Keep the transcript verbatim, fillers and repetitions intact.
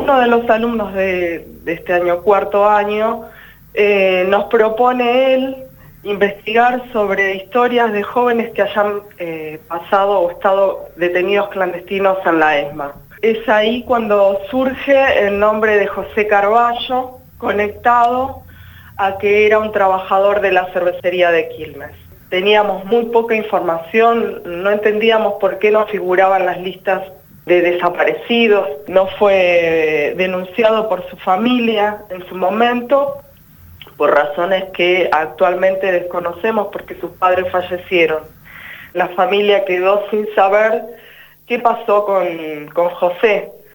uno de los alumnos de, de este año, cuarto año, eh, nos propone él investigar sobre historias de jóvenes que hayan eh, pasado o estado detenidos clandestinos en la ESMA. Es ahí cuando surge el nombre de José Carballo, conectado a que era un trabajador de la cervecería de Quilmes. Teníamos muy poca información, no entendíamos por qué no figuraban las listas de desaparecidos, no fue denunciado por su familia en su momento, por razones que actualmente desconocemos porque sus padres fallecieron. La familia quedó sin saber qué pasó con, con José.